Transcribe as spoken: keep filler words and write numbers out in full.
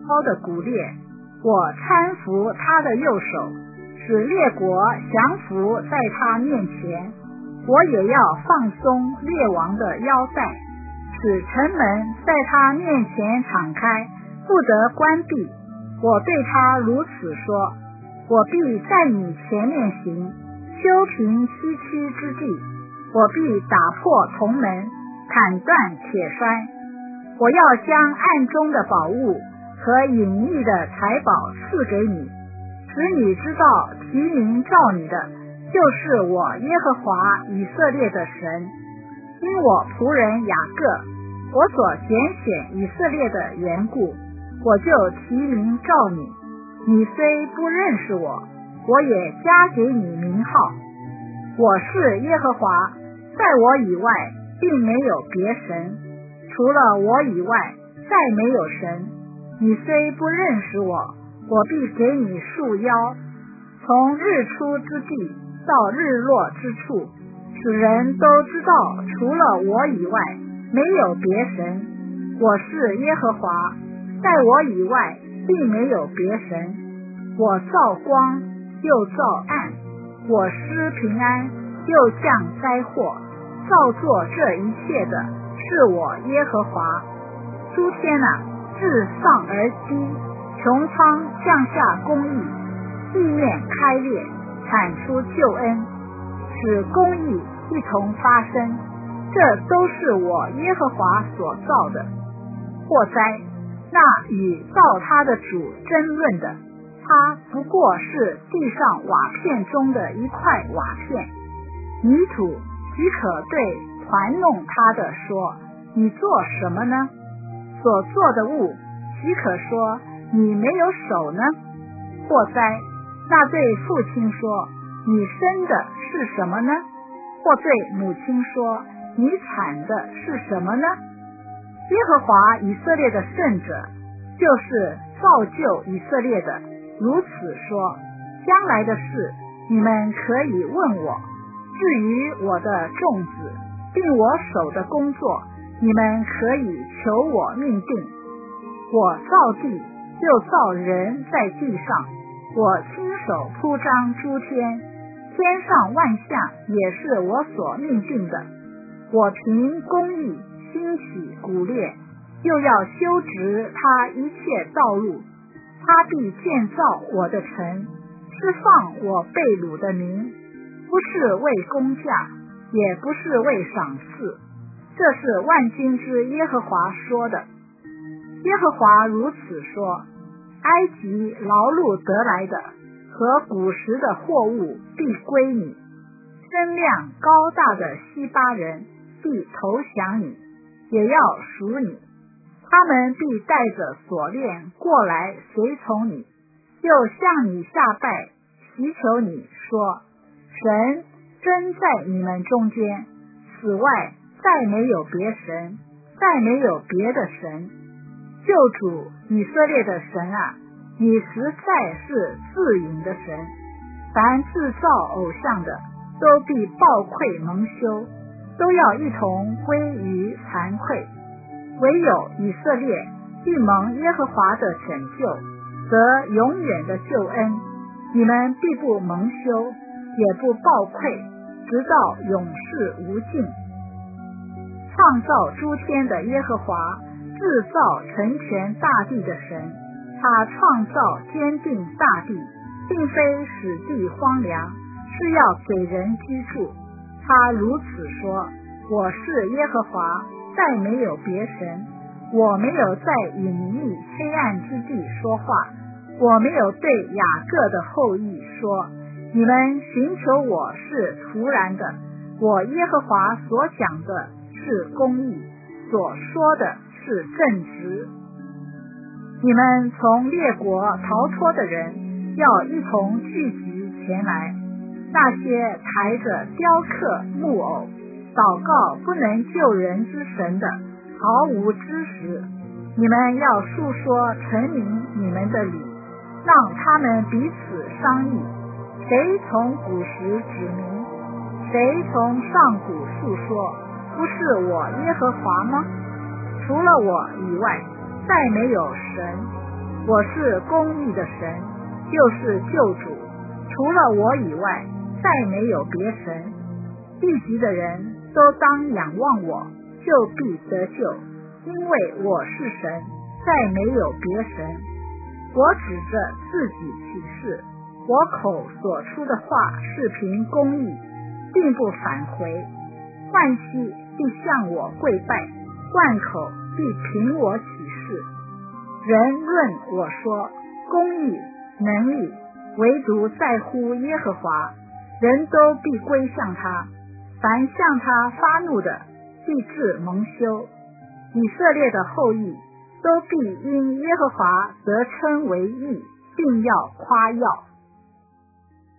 高的古列，我搀扶他的右手，使列国降服在他面前。我也要放松列王的腰带，使城门在他面前敞开，不得关闭。我对他如此说，我必在你前面行，修平崎岖之地，我必打破铜门，砍断铁栓。我要将暗中的宝物和隐秘的财宝赐给你，使你知道提名召你的就是我耶和华以色列的神。因我仆人雅各，我所拣选以色列的缘故，我就提名召你。你虽不认识我，我也加给你名号。我是耶和华，在我以外并没有别神，除了我以外再没有神。你虽不认识我，我必给你束腰，从日出之地到日落之处，使人都知道除了我以外没有别神。我是耶和华，在我以外并没有别神。我造光又造暗，我施平安又降灾祸，造作这一切的是我耶和华。诸天啊，自上而积，穹苍降下公义，地面开裂，产出救恩，使公义一同发生。这都是我耶和华所造的。祸灾，那与造他的主争论的，他不过是地上瓦片中的一块瓦片。泥土岂可对团弄他的说，你做什么呢？所做的物岂可说，你没有手呢？祸灾，那对父亲说，你生的是什么呢？或对母亲说，你产的是什么呢？耶和华以色列的圣者，就是造就以色列的，如此说，将来的事你们可以问我，至于我的种子并我手的工作，你们可以求我命定。我造地又造人在地上，我亲手铺张诸天，天上万象也是我所命定的。我凭公义兴起古列，又要修直他一切道路。他必建造我的城，释放我被掳的民，不是为工价，也不是为赏赐。这是万军之耶和华说的。耶和华如此说，埃及劳碌得来的和古时的货物必归你，身量高大的西巴人必投降你，也要属你。他们必带着锁链过来随从你，又向你下拜，祈求你说，神真在你们中间，此外再没有别神，再没有别的神。救主以色列的神啊，你实在是自隐的神，凡制造偶像的都必暴愧蒙羞，都要一同归于惭愧。唯有以色列必蒙耶和华的拯救，得永远的救恩。你们必不蒙羞，也不暴愧，直到永世无尽。创造诸天的耶和华，制造成全大地的神，他创造坚定大地，并非使地荒凉，是要给人居住。他如此说，我是耶和华，再没有别神。我没有在隐秘黑暗之地说话，我没有对雅各的后裔说，你们寻求我是突然的。我耶和华所讲的是公义，所说的是正直。你们从列国逃脱的人，要一同聚集前来。那些抬着雕刻木偶，祷告不能救人之神的，毫无知识。你们要述说陈明你们的理，让他们彼此商议，谁从古时指明，谁从上古述说，不是我耶和华吗？除了我以外再没有神。 我是公义的神，就是救主，除了我以外再没有别神。地级的人都当仰望我，就必得救，因为我是神，再没有别神。我指着自己起誓，我口所出的话是凭公义，并不返回。万膝必向我跪拜，万口必凭我起誓。人论我说公义能力，唯独在乎耶和华，人都必归向他。凡向他发怒的，必致蒙羞。以色列的后裔都必因耶和华得称为义，并要夸耀。